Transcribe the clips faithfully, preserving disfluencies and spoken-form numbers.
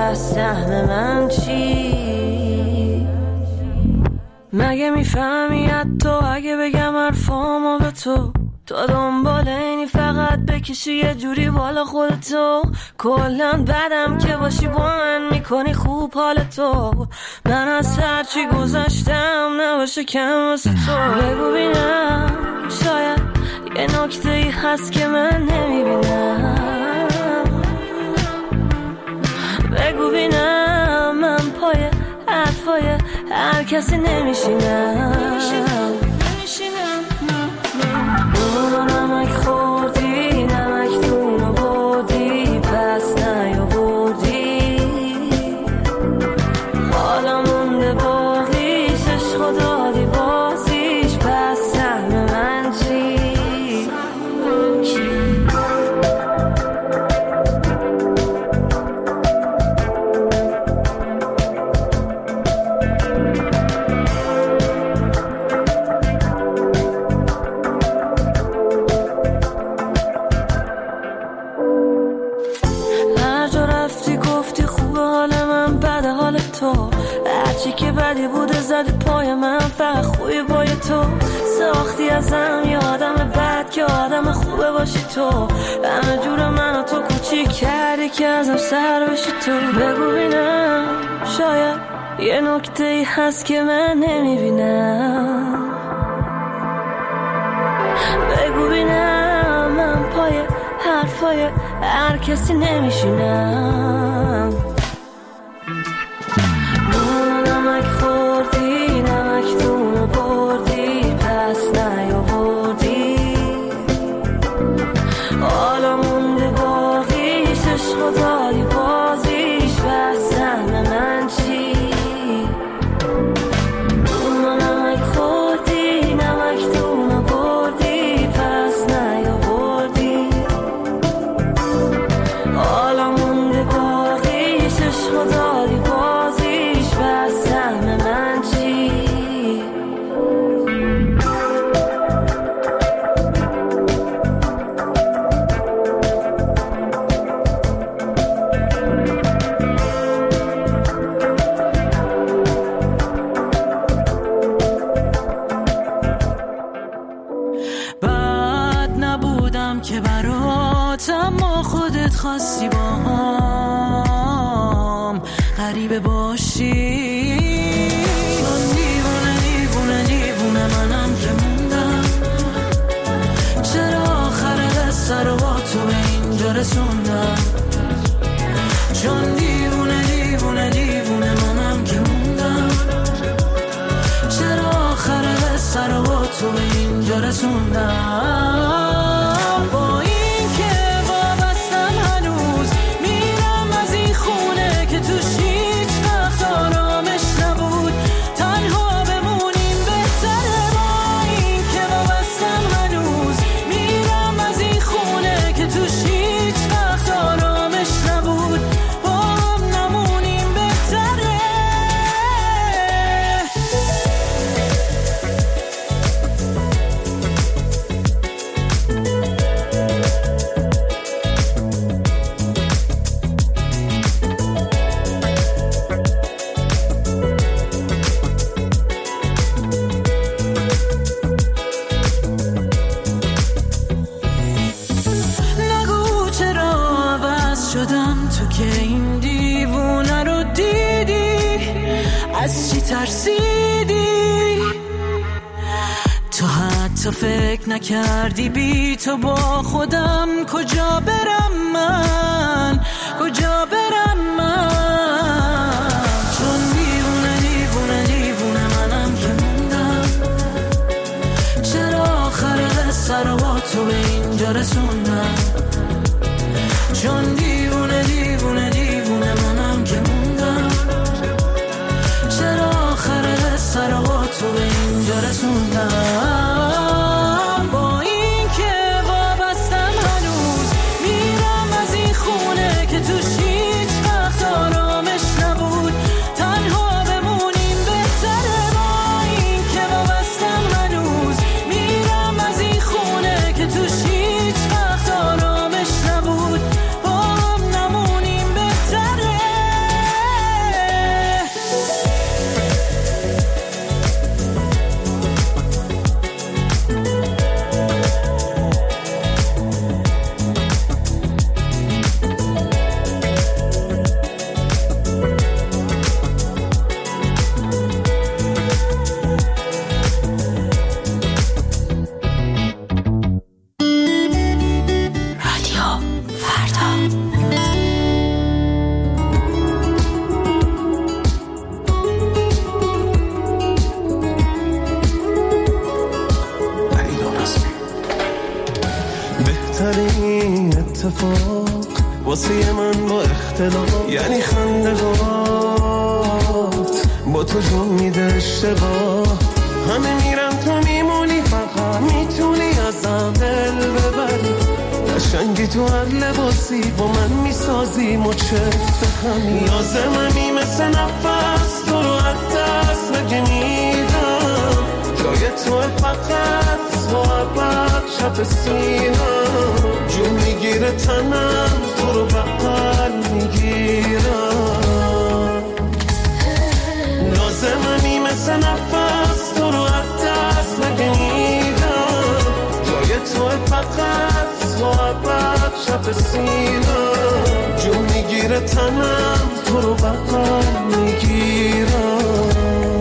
پس سهم من چی؟ مگه میفهمی حتی اگه بگم حرفامو به تو، تا دنبال اینی فقط بکشی یه جوری بالا خودتو. کلن بدم که باشی با من میکنی خوب حالتو. من از هرچی گذاشتم نباشه کم واسه تو. بگو بینم شاید یه نکته ای هست که من نمیبینم. بگو بینم من پای حرفای هر کسی نمیشینم. نمک خوردی نمک دونو بردی پس نیاوردی. حالا مونده باقیش عشق دادی بازیش پس سهم من چی؟ هرچی که بدی بوده زدی پای من، فقط خوبی پای تو. ساختی ازم یه آدم بد که آدم خوبه باشی تو. همه جور منو تو کوچیک کردی که ازم سر بشی تو. بگو بینم شاید یه نکته ای هست که من نمیبینم. بگو بینم من پای حرفای هر کسی نمیشینم. نمک خوردی نمک دونو بردی پس نیاوردی. حالا مونده باقیش عشق داری بازیش پس سهم من چی؟ نمک خوردی نمک دونو بردی پس نیاوردی. حالا مونده باقیش عشق داری بازیش پس سهم من چی؟ بد نبودم که برات، اما خودت خواستی با هم غریبه باشی. چون دیوونه دیوونه دیوونه منم که موندم. چرا آخر قصه رو با تو به اینجا رسوندم؟ چون دیوونه دیوونه دیوونه منم که موندم. چرا آخر قصه رو با تو به اینجا رسوندم؟ با این که وابستم هنوز میرم از این خونه که توش هیچ وقت آرامش نبود. تنها بمونیم بهتره. با این که وابستم هنوز میرم از این خونه که توش هیچ وقت آرامش نبود. با هم نمونیم بهتره. نگو چرا عوض شدم تو که این دیوونه رو دیدی. از چی ترسیدی؟ تو حتی فکر نکردی بی تو با خودم کجا برم من، کجا برم من. چون دیوونه دیوونه دیوونه منم که موندم. چرا آخر قصه رو با تو به اینجا رسوندم؟ چون دیوونه دیوونه دیوونه منم که موندم. چرا آخر قصه رو با تو به اینجا رسوندم؟ با این که وابستم هنوز میرم از این خونه که توش هیچ وقت آرامش نبود. تنها بمونیم بهتره. با این که وابستم هنوز میرم از این خونه که توش هیچ وقت آرامش نبود. با هم بهترین اتفاق واسه من با اختلاف، یعنی خندهات با تو جون میده اشتباه. همه میرن تو میمونی، فقط میتونی ازم دل ببری. قشنگی تو هر لباسی با من میسازی مچفت همین. لازممی مثل نفس تو رو از دست مگه میدم. جای تو فقط صحبت شب سینم. جون میگیره تنم تو رو بغل میگیرم. لازممی مثل نفس تو رو از دست مگه میدم. جای تو فقط صحبت شب سینم. جون میگیره تنم تو رو بغل میگیرم.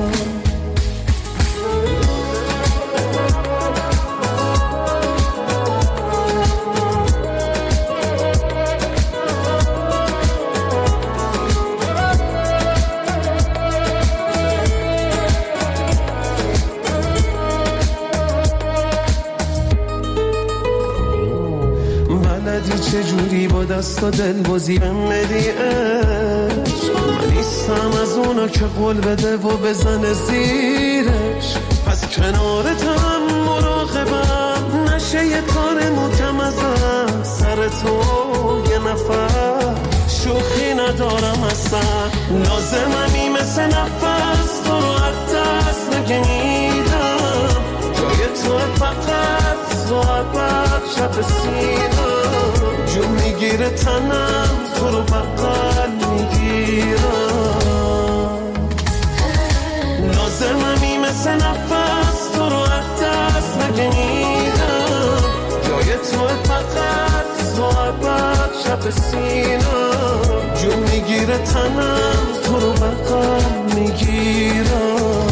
چجوری با دست و دل بازی بهم بدی عشق. من نیستم از اونا که قول بده و بزنه زیرش. پس کنارتم مراقبم نشه یه کار محکم ازم. سر تو یه نفر شوخی ندارم اصلا. لازممی مثل نفس تو رو از دست مگه میدم. جای تو فقط صحبت شب سینم. جون میگیره تنم تو رو بغل میگیرم. لازممی مثل نفس تو رو از دست مگه میدم. جای تو فقط صحبت شب سینم. جون میگیره تنم تو رو بغل میگیرم.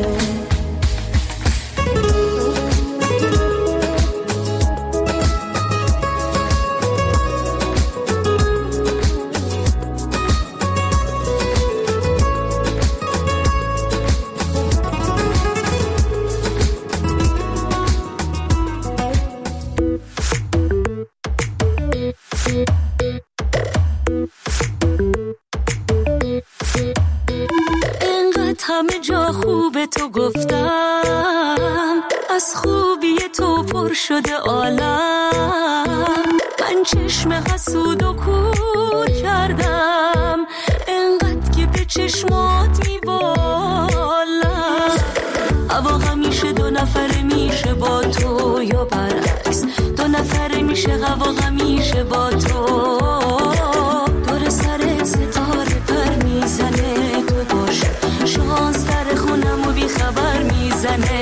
همه جا خوبه تو گفتم، از خوبی تو پر شده عالم. من چشم حسود و کور کردم، انقدر که به چشمات میبالم. هوا همیشه دو نفره میشه با تو یا برعکس. دو نفره میشه هوا همیشه با تو. دور سر ستاره پر میزنه تو باشه. شانس در خونم و بی خبر میزنه.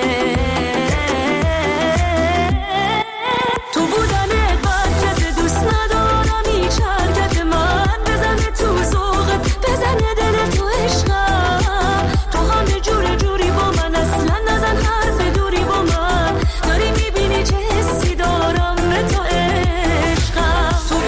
تو بودنت برکت دوست ندارم هیچ حرکت من. بزنه تو ذوقت بزنه دل تو عشقم. تو همه جور جوری با من اصلا نزن حرف دوری با من. داری میبینی چه حسی دارم به تو عشقم. تو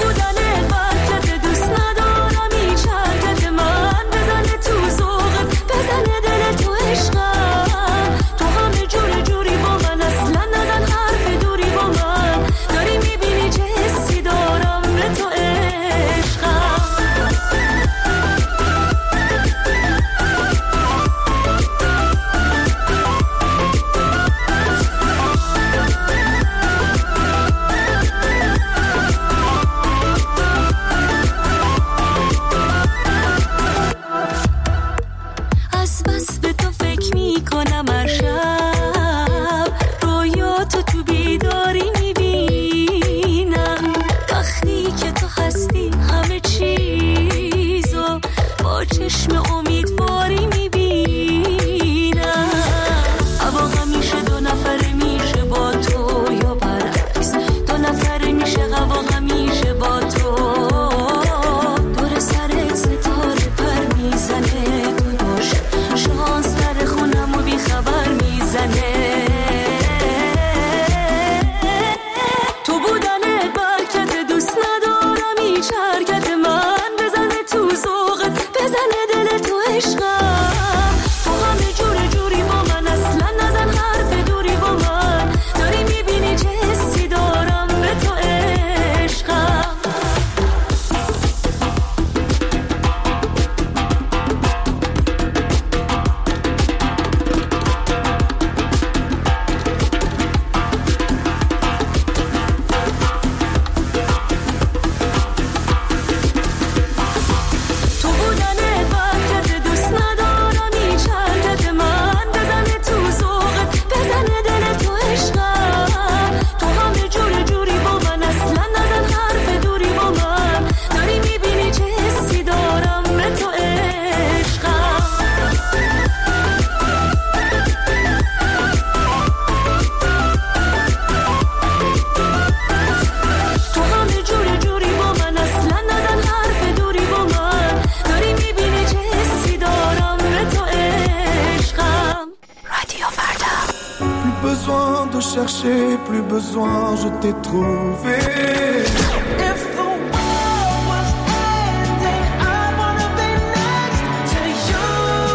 cherché, plus besoin, je t'ai trouvé. If the world was ending, I wanna be next to you.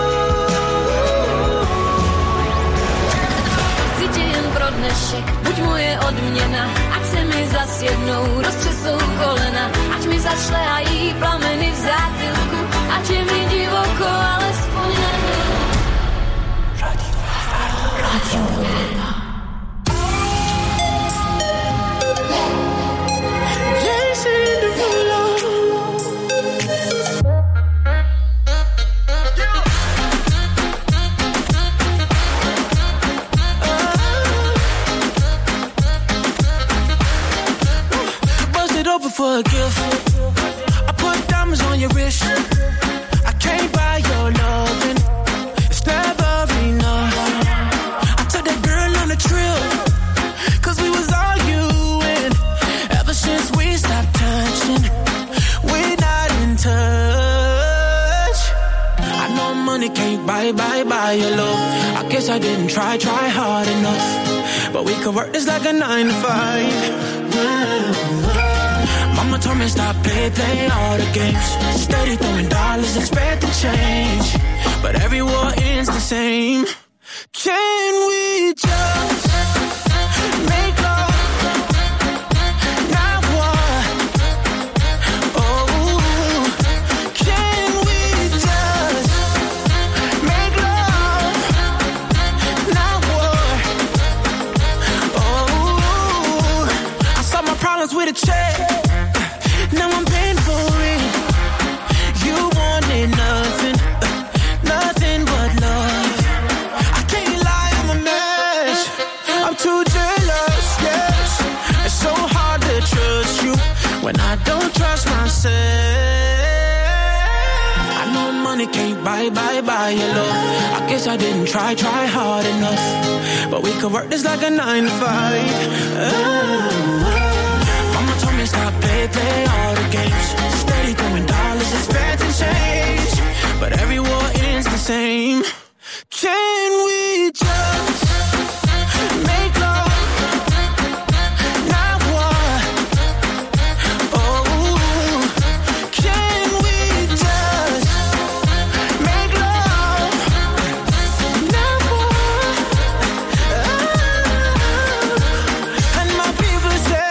Chci jen pro dnešek, buď moje odměna, ať se mi zas jednou roztřesou kolena, ať mi zašlehají plameny v zátilku, ať je mi divoko, alespoň na Radio Radio for a gift. I put diamonds on your wrist. I can't buy your loving. It's never enough. I took that girl on a trip, cause we was arguing. Ever since we stopped touching, we're not in touch. I know money can't buy, buy, buy your love. I guess I didn't try, try hard enough. But we could work this like a nine to five. Mama told me stop, play, play all the games. Steady throwing dollars, expecting change. But every war ends the same. Can we just make love, not war? Oh, can we just make love, not war? Oh, I solve my problems with a check. Now I'm paying for it. You wanted nothing, nothing but love. I can't lie, I'm a mess. I'm too jealous, yes. It's so hard to trust you when I don't trust myself. I know money can't buy, buy, buy your love. I guess I didn't try, try hard enough. But we could work this like a nine to five. Oh. Stop, play, play all the games. Steady throwing dollars, expecting change. But every war ends the same. Can we just make love, not war? Oh, can we just make love, not war? Oh, and my people say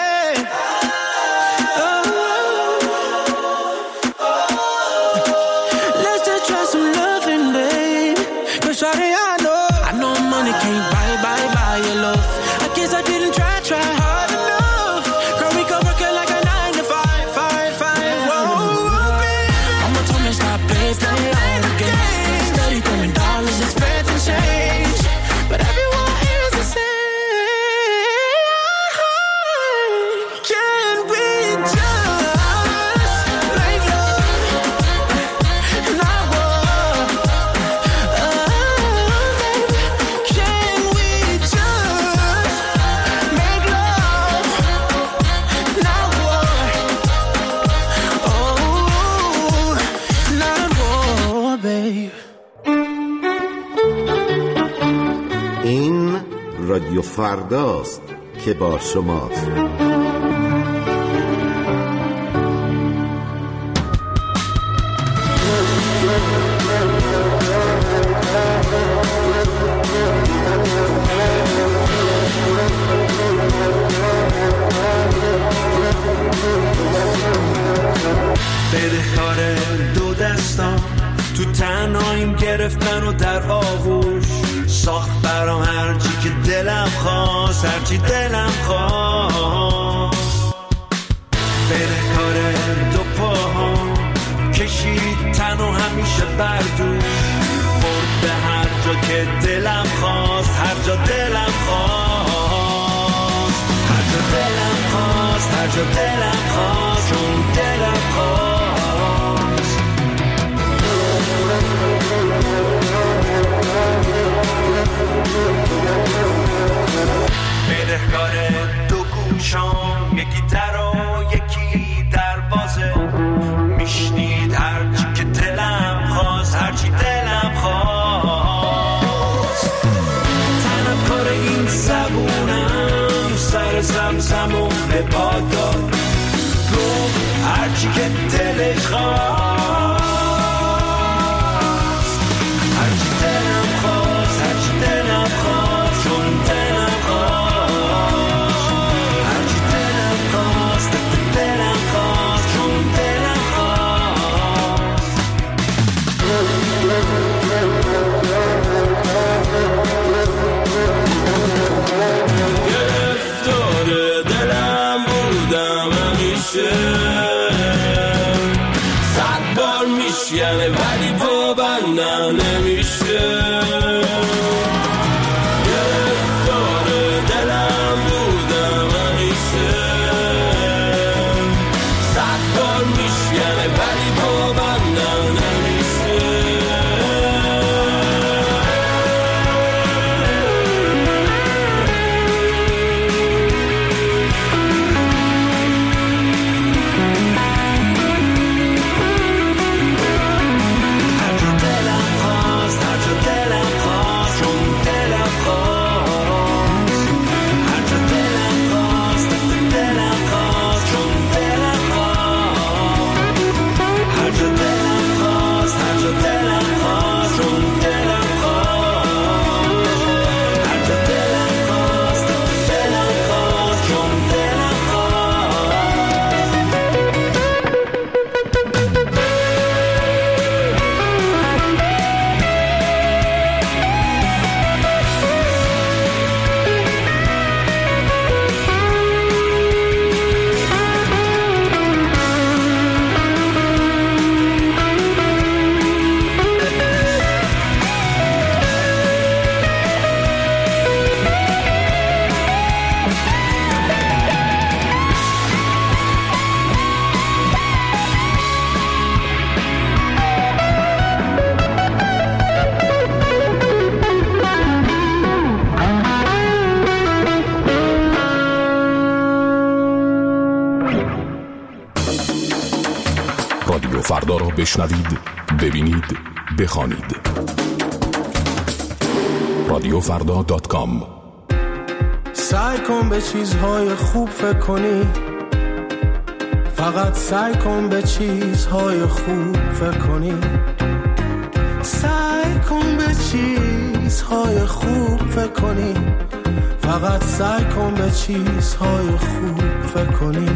رادیو فرداست که با شماست. بدهکار دو دستان تو تنهاییم گرفتن و در آغوش ساخت برام هرچی که دلم خواست، هرچی دلم خواست. بدهکار دو پاهام کشید تن و همیشه بردوش برد به هر جا که دلم خواست، هر جا دلم خواست، هر جا دلم خواست، هر جا دلم خواست، چون دلم خواست. بدهکار دو گوشام یکی در و یکی دروازه میشنید هرچی که دلم خواست، هرچی دلم خواست. طلبکار این زبونم همو به پا داد، گفت هرچی که دلش خواست، هرچی دلم خواست، هرچی دلم خواست، چون دلم خواست، هرچی دلم خواست، دلم خواست، چون دلم خواست. گرفتار دلم بودم همیشه، صد بار میشکنه ولی پابندم نمیشه. گرفتار دلم بودم همیشه، صد بار میشکنه ولی پابندم نمیشه. رادیو فردا را بشنوید، ببینید، بخوانید. رادیو فردا دات کام. سعی کن به چیزهای خوب فکر کنی، فقط سعی کن به چیزهای خوب فکر کنی، سعی کن به چیزهای خوب فکر کنی، فقط سعی کن به چیزهای خوب فکر کنی.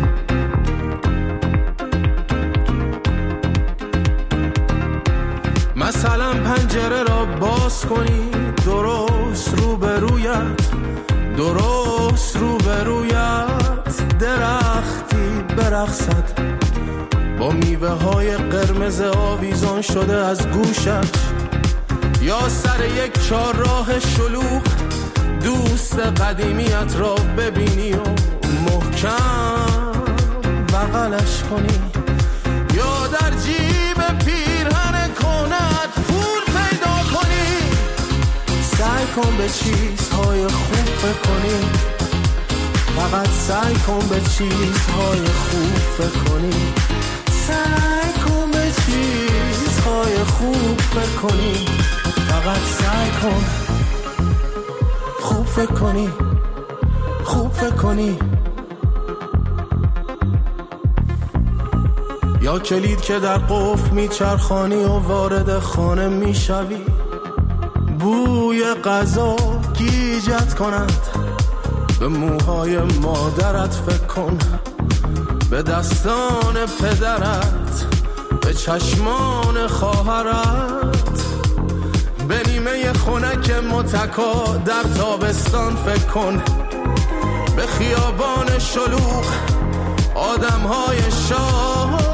مثلا پنجره را باز کنی، درست روبرویت، درست روبرویت درختی برقصد، با میوه های قرمز آویزان شده از گوشت، یا سر یک چهارراه شلوغ دوست قدیمیت را ببینی و محکم بغلش کنی، یا در جیب پیرهن کنت پول پیدا کنی. سعی کن به چیزهای خوب فکر کنی، فقط سعی کن به چیزهای خوب فکر کنی، سعی کن به چیزهای خوب فکر کنی، فقط سعی کن خوب فکر کنی، خوب فکر کنی. یا کلید که در قفل میچرخانی و وارد خانه میشوی، بوی غذا گیجت کند، به موهای مادرت فکر کن، به دستان پدرت، به چشمان خواهرت، به نیمه خنک متکا در تابستان فکر کن، به خیابان شلوغ آدمهای شاد،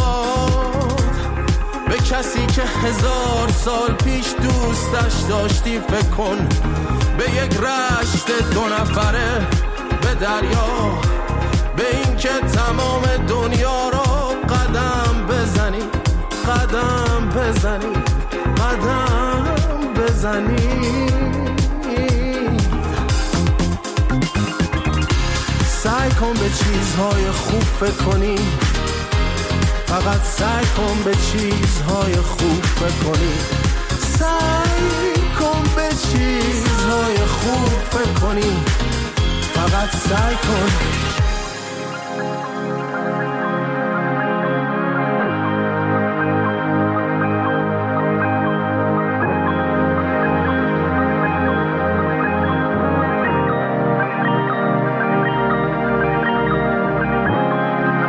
به کسی که هزار سال پیش دوستش داشتی فکر کن، به یک رشت دو نفره، به دریا، به این که تمام دنیا را قدم بزنی، قدم بزنی، قدم بزنی. سعی کن به چیزهای خوب فکر کنی، فقط سعی کن به چیزهای خوب فکر کنی، سعی کن به چیزهای خوب فکر کنی، فقط سعی کن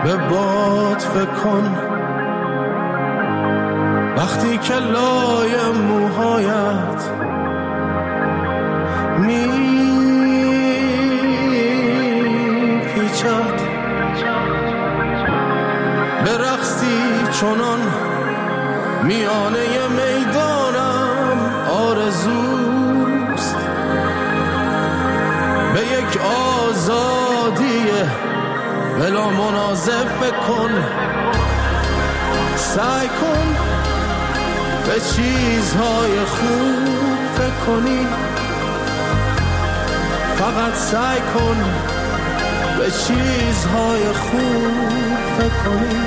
به باد فکر کن وقتی که لای موهایت می پیچد به رقصی چنان میانه میدانم آرزوست به یک آزادی بلا منازع فکر کن سعی کن به چیزهای خوب فکر کنی فقط سعی کن به چیزهای خوب فکر کنی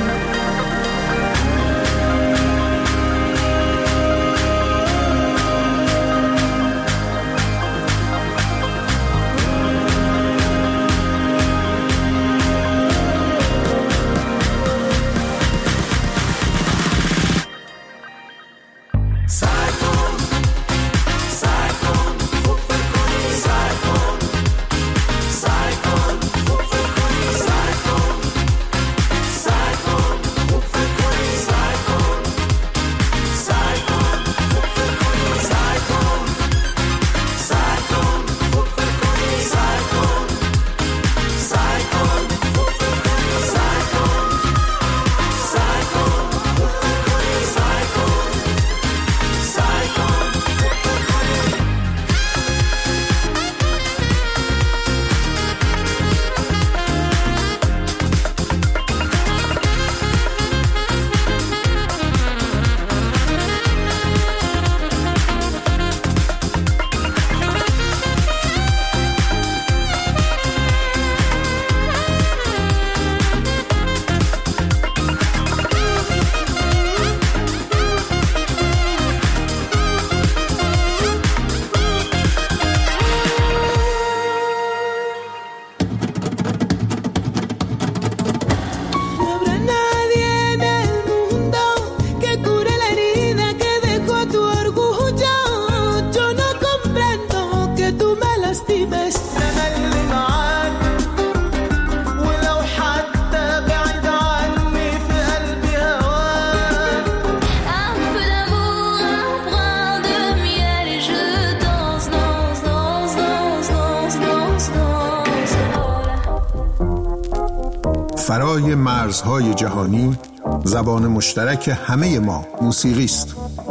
فرای مرزهای جهانی زبان مشترک همه ما موسیقی است.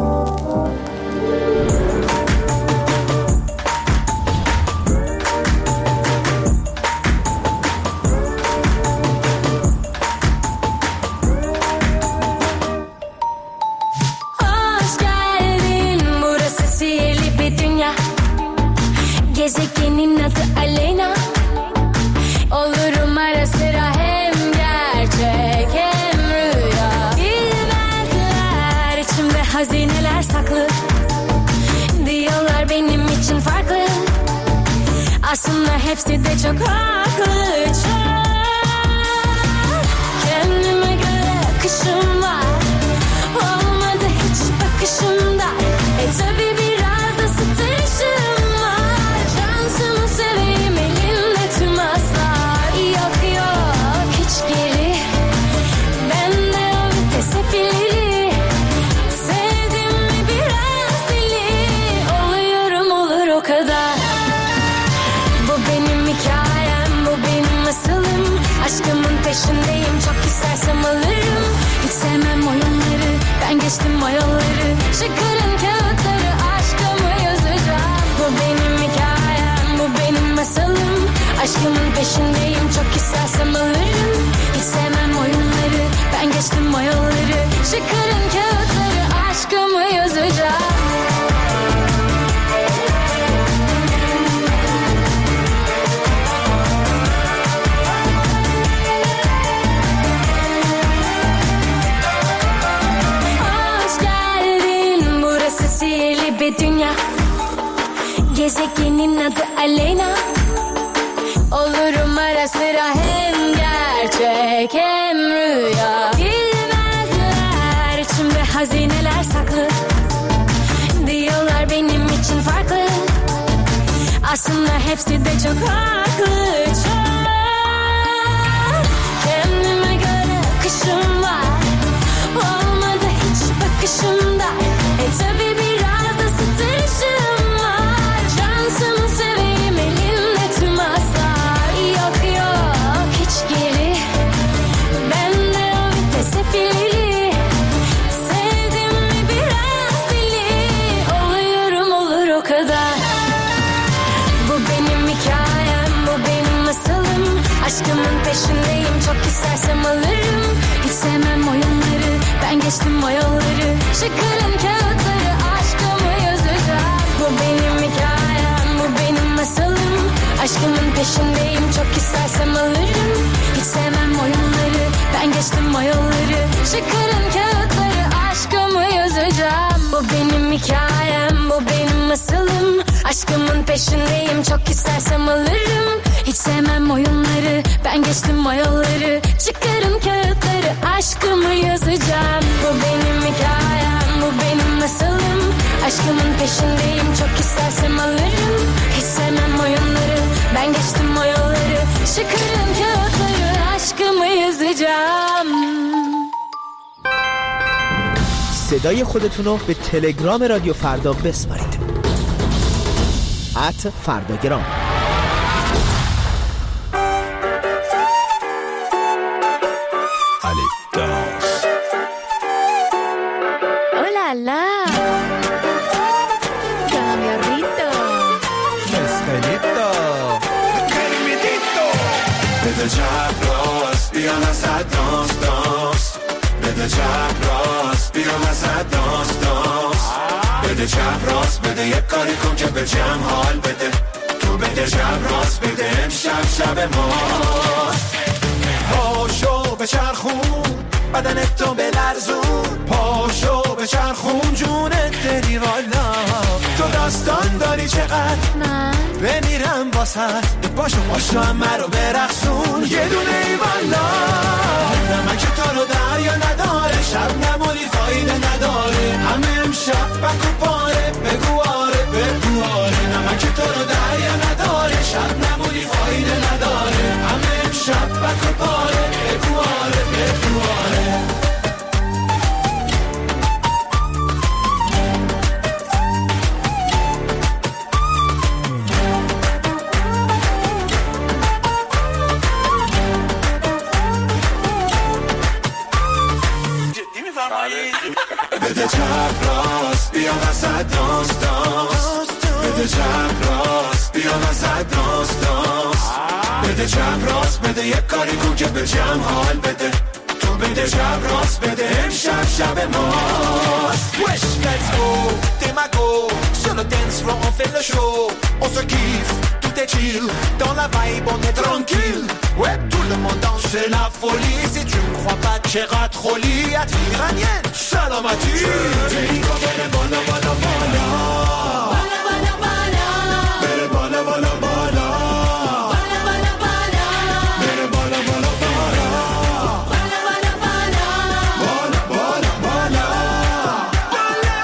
Gezegenin adı Aleyna. Olurum ara sıra hem gerçek hem rüya. Bilmezler içimde hazineler saklı. Diyorlar benim için farklı. Aslında hepsi de çok haklı. Çok. Kendime göre akışım var. Olmadı hiç bakışımda. E tabi biraz da sıtışım. Seveyim elimde tüm aslar. Yok yok hiç geri. Bende o vites hep ileri. Sevdim mi biraz deli. Oluyorum olur o kadar. Bu benim hikayem, bu benim masalım. Aşkımın peşindeyim, çok istersem alırım. Hiç sevmem oyunları, ben geçtim o yolları. Çıkarın kağıtları, aşkımı yazacağım. Bu benim hikayem, bu benim masalım. Aşkımın peşindeyim, çok istersem alırım. Hiç sevmem oyunları, ben geçtim o yolları. Çıkarın kağıtları, aşkımı yazacağım. Hoş geldin, burası sihirli bir dünya. Gezegenin adı Aleyna. Olurum ara sıra hem gerçek hem rüya. Bilmezler içimde hazineler saklı. Diyorlar benim için farklı. Aslında hepsi de çok haklı. Çok. Kendime göre geçtim o yolları, çıkarın kağıtları, aşkımı yazacağım. Bu benim hikayem, bu benim masalım. Aşkımın peşindeyim, çok istersem alırım. Hiç sevmem oyunları, ben geçtim o yolları, çıkarın kağıtları, aşkımı yazacağım. Bu benim hikayem, bu benim masalım. Aşkımın peşindeyim, çok istersem alırım. Hiç sevmem oyunları, ben geçtim o yolları, çıkarın kağıtları, aşkımı yazacağım. Bu benim hikayem, bu benim masalım. Aşkımın peşindeyim, çok istersem alırım. Hiç sevmem oyunları, ben geçtim o yolları, çıkarın kağıtları, aşkımı yazacağım. صدای خودتون رو به تلگرام رادیو فردا بسپارید. ات فرداگرام. Hola, cambiarrito, Estelito Kermidito. بده چپ راست بیا وسط دانس دانس. بده چپ راست بیا وسط دانس دانس. بده چپ راست بده یک کاری کن که به جمع حال بده. تو بده چپ راست بده امشب شب ماست. پاشو به چرخون بدنت تو بلرزون. پاشو به چرخون جونت دری والا. تو داستان داری چقدر من بمیرم واسط. پاشو پاشو همه رو برقصون یه دونه ای والا. نمک تو رو دریا نداره، شب نمونی فایده نداره. همه امشب بکو پاره بگو آره بگو آره. نمک تو رو دریا نداره، شب نمونی فایده نداره. همه امشب بکو پاره بگو آره بگو آره. بده چپ راست بیا وسط دانس دانس. بده چپ راست بیا وسط دانس دانس. بده چپ راست بده یک کاری کن که به جمع حال بده. تو بده چپ راست بده امشب شب ماست. Wesh let's go Demago sur le dance floor on fait le show. On se kiffe tout est chill dans la vibe on est tranquille. Ouais tout le monde danse c'est la folie. Si tu ne crois pas Cherat Roli attire iranienne Salamati. Berigo bere bala bala bala. Bala bala bala. Bere bala bala bala. Bala bala bala. Bere bala bala bala. Bala bala bala. Bala bala bala. Bala.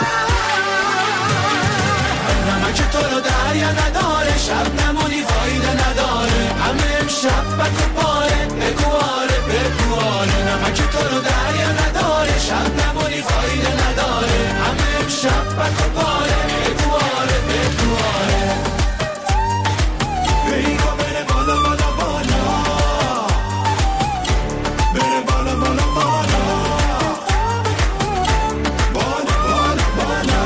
نمک تو رو دریا نداره، شب نمونی فایده نداره. همه امشب بکو پاره بگو آره بگو آره. نمک تو رو دریا نداره، شب نمونی فایده نداره. همه امشب بکو پاره بگو آره بگو آره. بریگو بره بالا بالا بالا. بره بالا بالا بالا. بالا بالا بالا.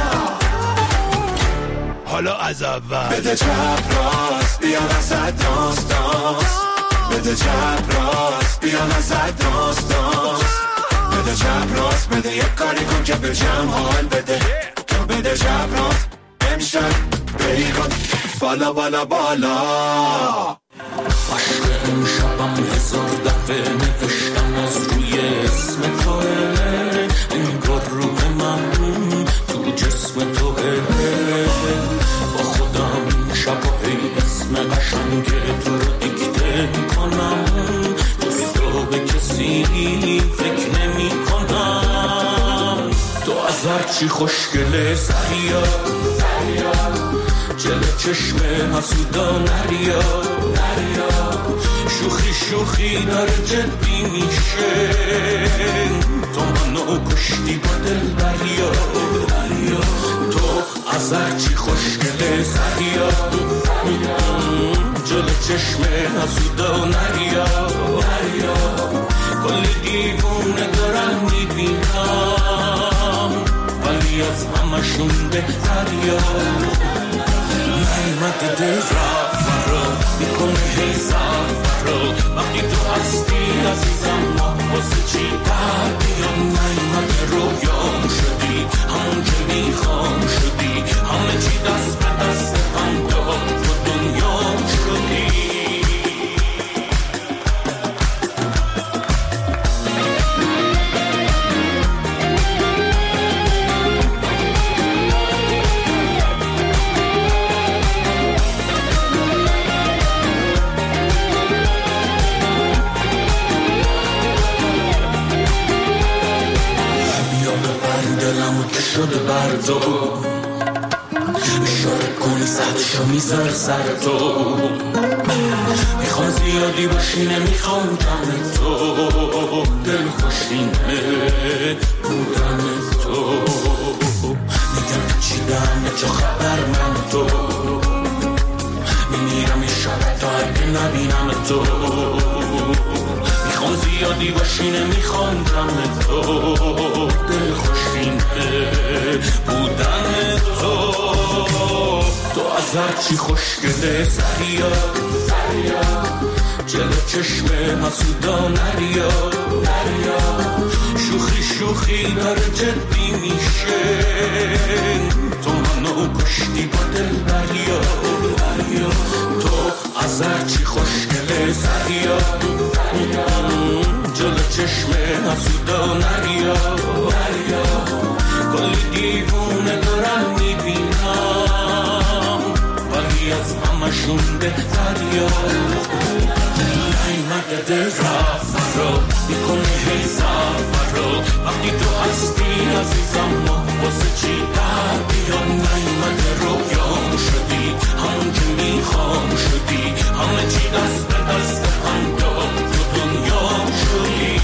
حالا از اول بده چپ راست بیا وسط دانس دانس. بده چپ راست بیا وسط دانس دانس. بده چپ راست بده یک کاری کن که به جمع حال بده. تو بده چپ راست امشب بری کن بالا بالا بالا. عشق امشبم هزار دفعه نوشتم از روی اسم توه. انگار روح من تو جسم توه. با خودم شب و هی اسم قشنگ تو رو دیکته کنم. دوست رو به کسی فکر نمی کنم. تو از هرچی خوشگله سریا جلو چشم حسودا نریا. شوخی شوخی داره جدی میشه. تو منو کشتی با دل دریا. تو از هرچی خوشگله سریا جلو چشم حسودا نریا. کلی دیوونه دارم میبینم ولی از همشون بهتریا. نیمت دل رفت فرا میکنه هی فرا. وقتی تو هستی عزیزم ما واسه چی در بیام. نیمت که شده بردو اشاره کنی سردشو میذار سر تو میخوام زیادی باشی نمیخوام جمع تو دل خوشینه بودن تو میگم چی دمه چه خبر من تو میمیرم این شب تا اگه نبینم تو میخوام زیادی باشی نمیخوام جمع تو دل خوشینه بودن تو تو از هرچی خوشگله سریا جلو چشم حسودا نریا شوخی شوخی داره جدی میشه تو منو کشتی با دل بریا تو از هرچی خوشگله سریا جلو چشم حسودا نریا کلی دیوونه دارم میبینم ولی از همشون بهتریا نیمده دل رفت رو میکنه هی سفر رو وقتی تو هستی عزیزم ما واسه چی در بیا نیمده رویام شدی همون که میخوام شدی همه چی دست به دست هم داد تو دنیام شدی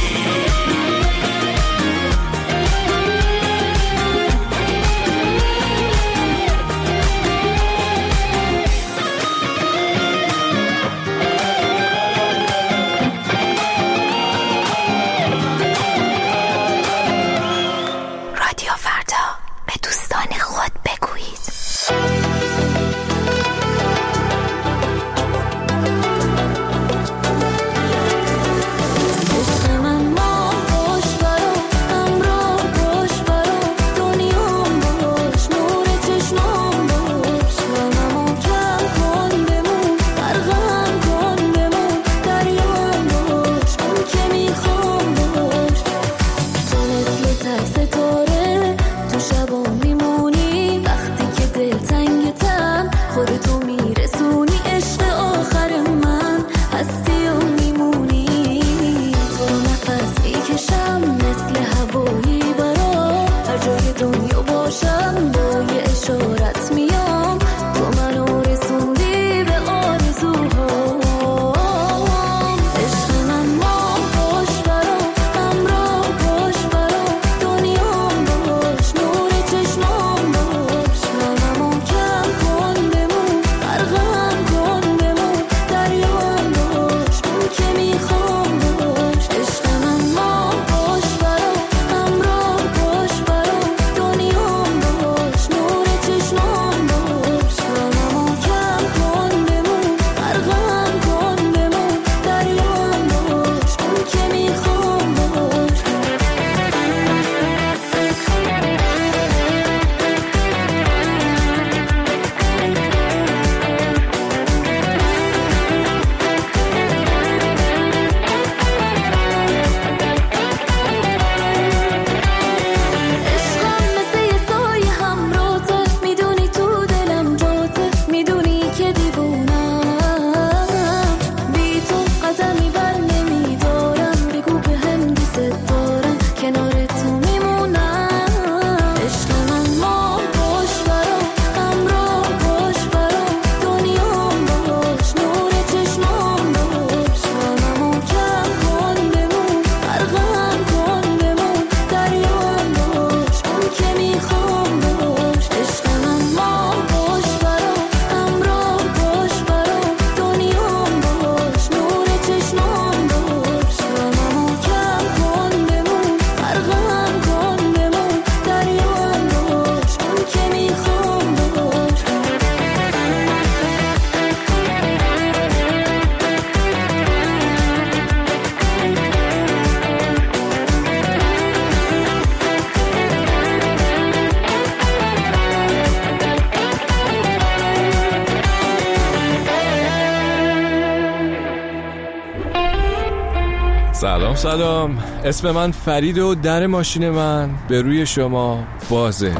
سلام سلام، اسم من فرید و در ماشین من به روی شما بازه.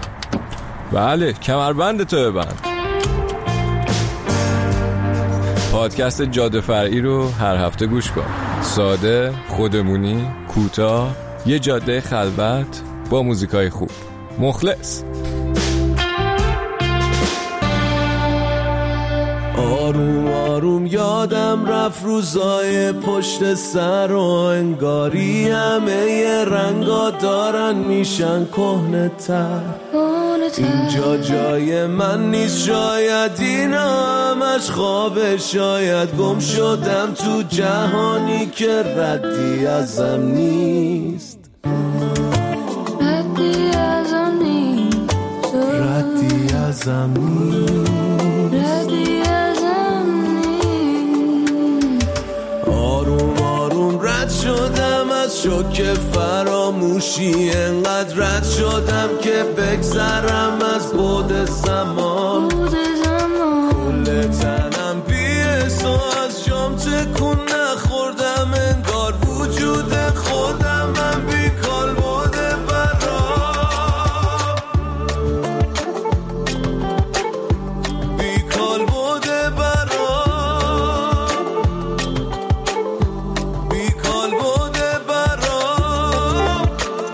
بله، کمربند تو ببند. پادکست جاده فرعی رو هر هفته گوش کن. ساده، خودمونی، کوتاه، یه جاده خلوت با موزیکای خوب. مخلص. آروم آروم یادم رفت روزای پشت سر و انگاری همه رنگا دارن میشن کهنه تر. اینجا جای من نیست، شاید اینا همش خوابه، شاید گم شدم تو جهانی که ردی ازم نیست. ردی ازم نیست، ردی ازم نیست، ردی ازم نیست. آروم آروم رد شدم از شوک فراموشی، انقدر رد شدم که بگذرم از بعد زمان. کل تنم بی‌حس و از جام تکون نخوردم، انگار وجود خودم من بیکال بوده برام، بیکال بوده برام، بیکال بوده برام.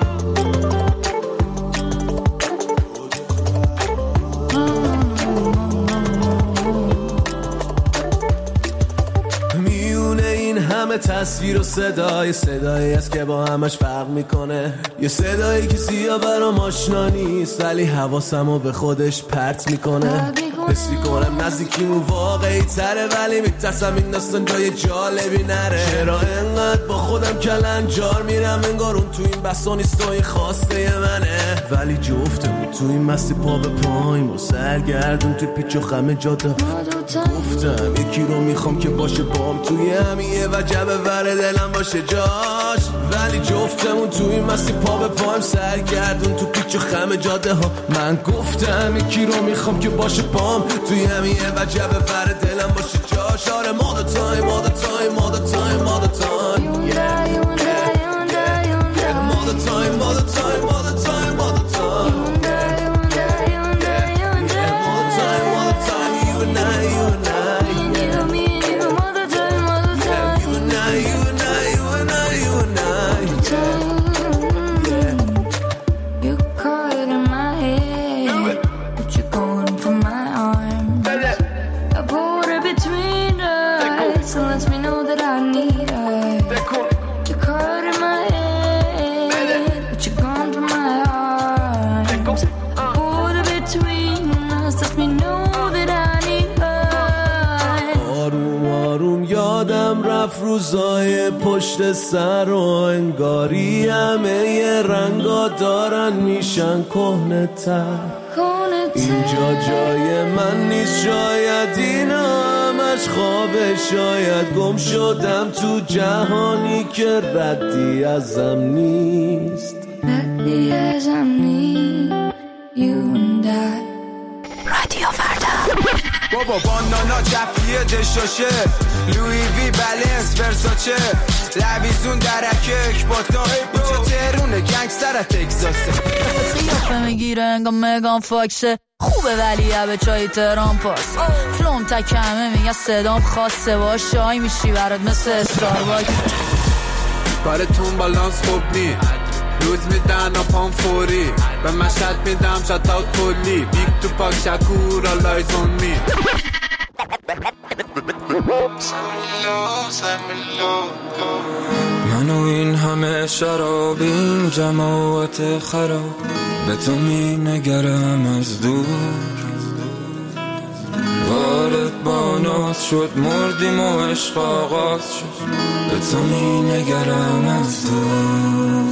میونه این همه تصویر و صدای، صدایی است که با همش فرق میکنه، یه صدایی که سیاه برام آشنا نیست ولی حواسمو به خودش پرت میکنه. حس میکنم نزدیکیمون واقعی تره ولی میترسم این داستان جای جالبی نره. چرا انقدر با خودم کلنجار میرم، انگار اون تو این بسا نیست و این خواسته منه، ولی جفتم تو این مستی پا به پاییم و سرگردون تو پیچ و خم جاده. گفتم یکی رو میخوام که باشه بام توی همیه و جبه ور دلم باشه جاش، ولی جفتمون تو این مستی پا به پایم سرگردون تو پیچ و خم جاده ها. من گفتم یکی رو میخوام که باشه بام توی همیه و جبه ور دلم باشه جاش. آره ما the time, all the time, all the time, all the time, yeah, yeah, yeah, yeah. All the time, all the time, all the time, all the time, yeah, yeah, yeah, yeah. All the time, all the time, you and I, you and I, yeah, me and you, all the time, all the time, you and I, you and I, you and I, you and I, yeah. You caught it in my head, but you're going for my arm. I pulled it between us, so lets me know that I need her. You caught it in my head, but you're gone from my arms. I pulled it between us, lets me know that I need her. آروم آروم یادم رفت روزای پشت سر و انگاری همه رنگا دارن میشن کهنه تر. اینجا جای من نیست، شاید اینا همش خوابه، شاید گم شدم تو جهانی که ردی ازم نیست، ردی ازم نیست. You and I. رادیو فردا. بابا بانانا جفیه دشاشه، لوی وی بلنس ورساچه، لویزون درکه اکباتا، اینجا تهرونه گنگستر تکساسه. قیافه میگیره انگا مگان فاکسه، خوبه ولی عبه چای تهران پاس، فلوم تکمه میگه صدام خاصه، با شای میشی برات مثل استارباکس. کارتون بالانس خوب نی، روز میدن پام فوری، به مشهد میدم شات اوت کلی، بیگ تو پاک شکور آلایزون می. منو این همه شراب، این جماعت خراب، به تو می نگرم از دور. وارد با ناز شد مردیم و عشق آغاز شد، به تو می نگرم از دور.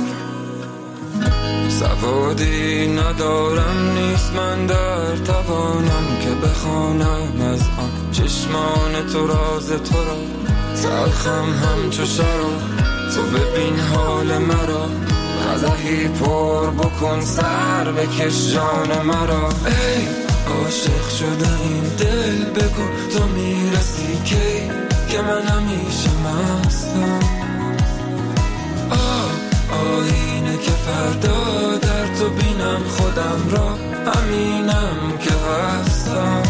سوادی ندارم نیست من در توانم که بخوانم از آن چشمان تو راز تو را، تلخم همچو شراب، تو ببین حال مرا، قدحی پر بکن سر بکش جان مرا. ای عاشق شده این دل بگو تو میرسی کی، که من همیشه مستم. آه آینه که فردا در تو بینم خودم را، همینم که هستم.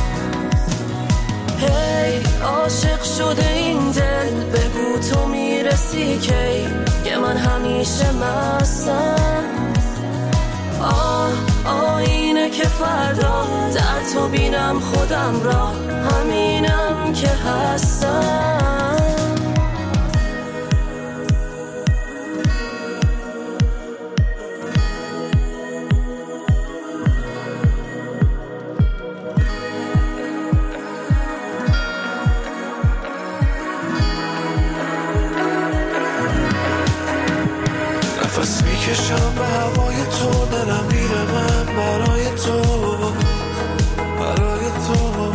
هی عاشق شده این دل بگو تو میرسی کی، که من همیشه مستم. آه فردا در تو بینم خودم را، همینم که هستم. نفس میکشم به هوای تو، دلم میره من برای تو، برای تو.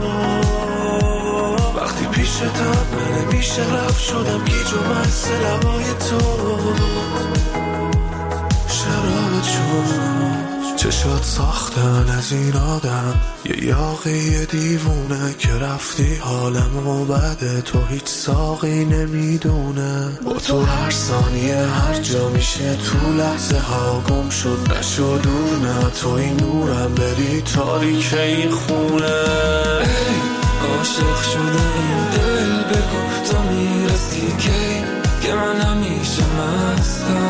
وقتی پیشتم من نمیشه رفت، شدم گیج و مست لبای تو. شراب چون چشات ساختن از این آدم، یه یاقی دیوونه که رفتی حالمو بده، تو هیچ ساقی نمیدونه. با تو هر ثانیه هر جا میشه، تو لحظه ها گم شد نشد دور، نه تو این نورم بری تاریک این خونه. ای عاشق شده این دل، بگو تو میرسی کی که من همیشه مستم.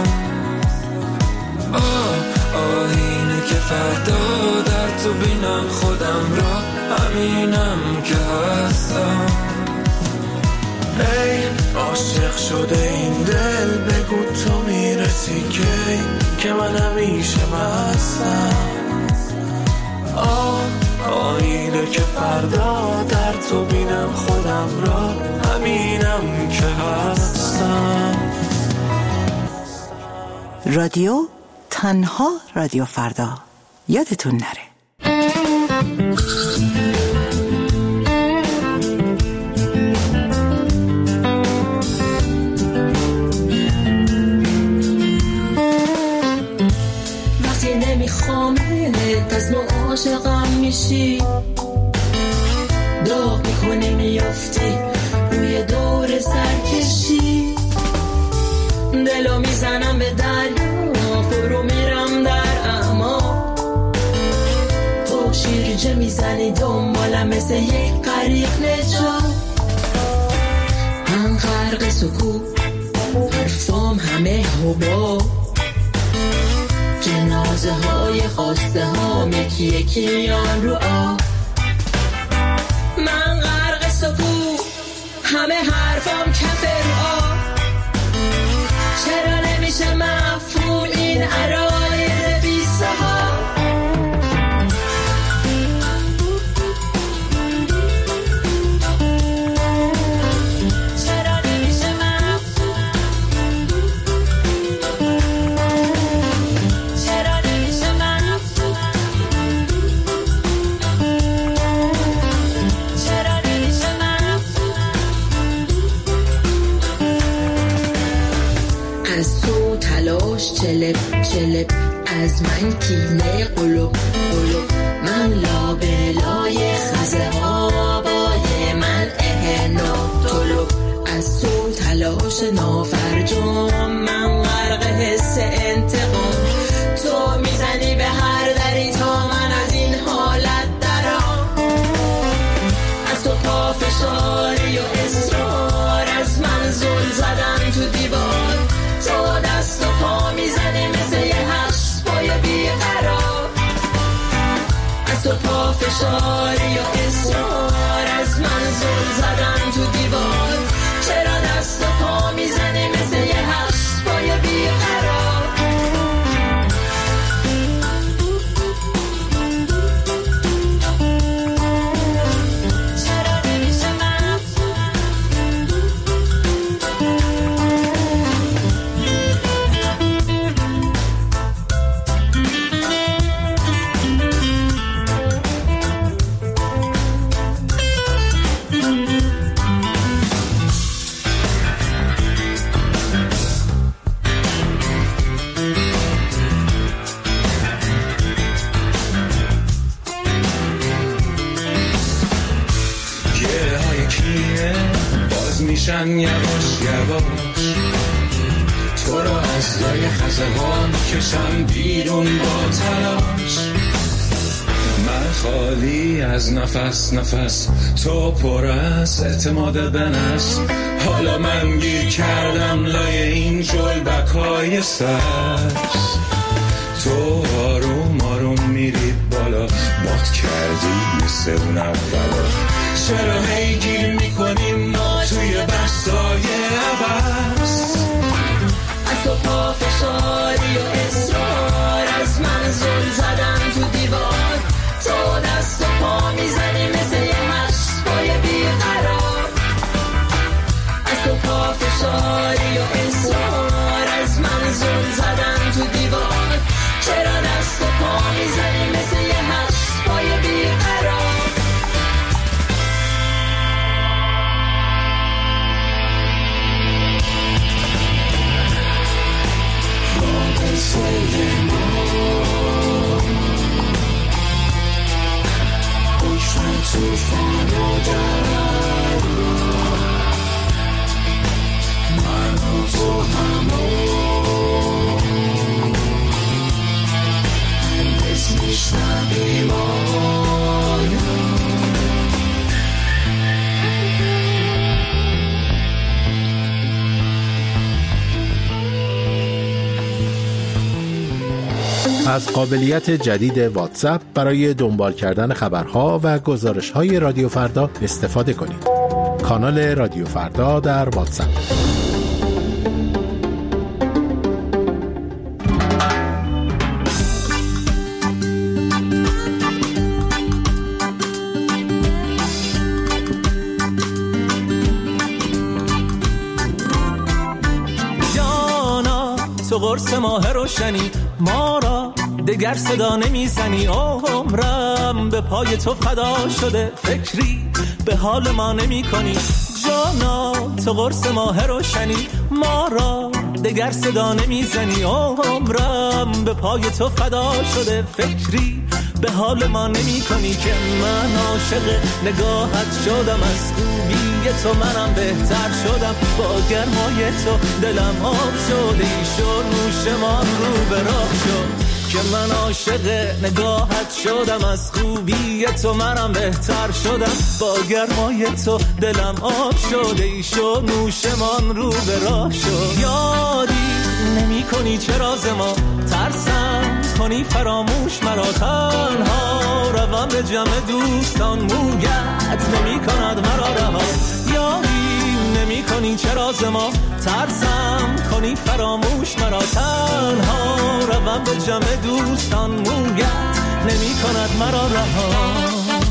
آه آینه که فردا در تو بینم خودم را، همینم که هستم. ای عاشق شده این دل، بگو تو میرسی کی که من همیشه مستم. آه آینه که فردا در تو بینم خودم را، همینم که هستم. رادیو تنها رادیو فردا، یادتون نره. وقتی نمیخوامت از ما عاشقم میشی، داغ میکنی میافتی روی دور سرکشی، دلو میزنم به دریا فرو میرم در اما، تو شیرجه میزنی دنبالم مثل یک غریق نجات. من غرق سکوت حرفام همه هوا، جنازه های خواسته ها یکی یکی میان رو آب. من غرق سکوت همه حرفام کف رو آب، چرا نمیشه مفهوم این عرایض بی سها؟ چرا نمیشه مفهوم، چرا نمیشه مفهوم، چرا نمیشه مفهوم. از تو تلاش چلب چلب، از من کینه قلوب قلوب، من لابلای خزه ها بای من اهنا طلوب. از تو تلاش نافرجام، من غرق حس انتقام، تو میزنی به هر دری تا من از این حالت درام. از تو پافشاری و اصرار، از من زل زدن تو دیوار، تو دست و پا میزنی مثل یه هشت پای بیقرار. از تو پافشاری و اصرار، از من زل زدن تو دیوار، چرا دست و پا میزنی مثل یه هشت پای بیقرار. میشن یواش یواش، تو را از لای خزهان کشم بیرون با تلاش. من خالی از نفس نفس، تو پر از اعتماد به نفس، حالا من گیر کردم لای این جلبکای سبز. تو آروم آروم میری بالا، آسمون اولو. چرا هی گیر میکنیم ما توی بحثای عباس؟ از تو پافشاری و اصرار، از من زل زدن تو دیوار، تو دست و پا میزنی مثل یه مشتای بیقرار. از تو پافشاری و اصرار، از من زل زدن تو دیوار، چرا دست و پا میزنی مثل یه مشتای بیقرار. توفان و دریا، من و تو همون هرگز میشنویم از قابلیت جدید واتساپ برای دنبال کردن خبرها و گزارش‌های رادیو فردا استفاده کنید. کانال رادیو فردا در واتساپ. جانا تو قرص ماه روشنی، ما را دگر صدا نمیزنی. عمرم به پای تو فدا شده، فکری به حال ما نمی کنی. جانا تو قرص ماه روشنی، ما را دگر صدا نمیزنی. عمرم به پای تو فدا شده، فکری به حال ما نمی کنی. که من عاشق نگاهت شدم، از خوبی تو منم بهتر شدم. با گرمای تو دلم آب شده، ایشو نوشمان رو به راه شد. که من عاشق نگاهت شدم، از خوبی تو منم بهتر شدم. با گرمای تو دلم آب شده، ایشو نوشمان رو به راه شد. یادی نمی کنی چرا ز ما ترسم کنی فراموش مرا، تنها روم به جمع دوستان، مویت نمی کند مرا رها. یادی نمی کنی چرا ز ما ترسم کنی فراموش مرا، تنها روم به جمع دوستان، مویت نمی کند مرا رها.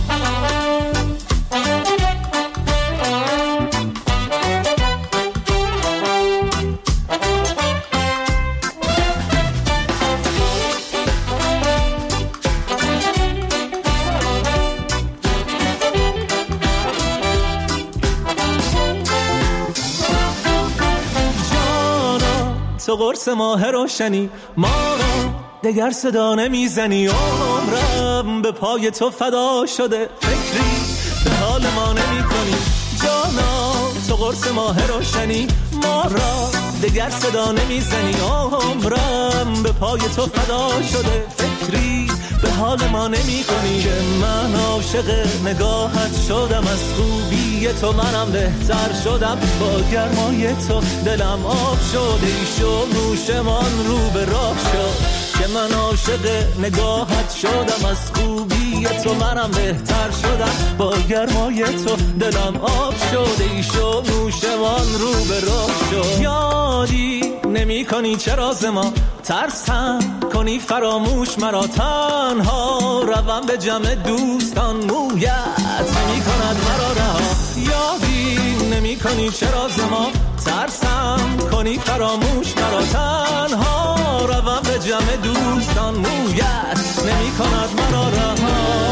تو قرص ماه روشنی، ما را دگر صدا نمیزنی. عمرم به پای تو فدا شده، فکری به حال ما نمی کنی. جانا تو قرص ماه روشنی، ما را دگر صدا نمیزنی. عمرم به پای تو فدا شده، فکری به حال ما نمی کنی. که من عاشق نگاهت شدم، از خوبی تو منم بهتر شدم. با گرمای تو دلم آب شده، ایشو نوشمان رو به راه شد. که من عاشق نگاهت شدم، از خوبی تو منم بهتر شدم. با گرمای تو دلم آب شده، ایشو نوشمان رو به راه شد. یادی نمی کنی چرا ز ما ترسم کنی فراموش مرا، تنها روم به جمع دوستان، مویت نمی کند مرا رها. یادی نمی کنی چرا ز ما ترسم کنی فراموش مرا، تنها روم به جمع دوستان، مویت نمی کند مرا رها.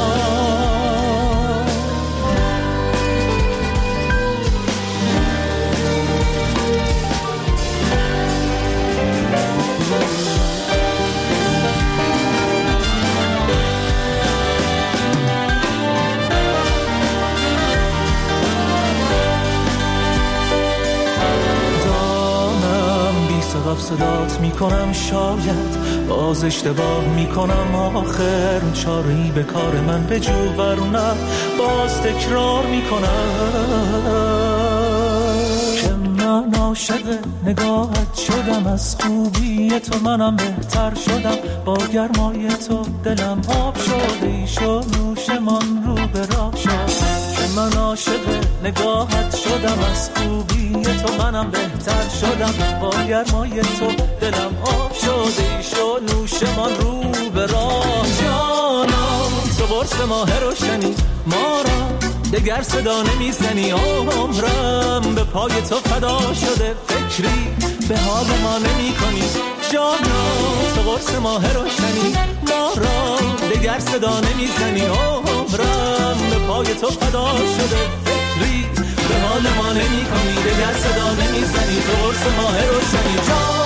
صدات میکنم، شاید باز اشتباه میکنم. آخر چاری به کار من به جو ورنه باز تکرار میکنم. که من عاشق نگاهت شدم، از خوبی تو منم بهتر شدم، با گرمای تو دلم آب شد، ایشو نوشمان رو به راه شد که من عاشق نگاهت شدم، از خوبی تو منم بهتر شدم، با گرمای تو دلم آب شد، ایشو نوشمان رو به راه. جانا تو برس ماه روشنی ما را دگر صدا نمیزنی، عمرم به پای تو فدا شده، فکری به حال ما نمی کنی. جانا تو قرص ماه روشنی ما را دگر صدا نمیزنی، عمرم به پای تو فدا شده، فکری به حال ما نمی کنی، دگر صدا نمیزنی، تو قرص ماه روشنی. جانا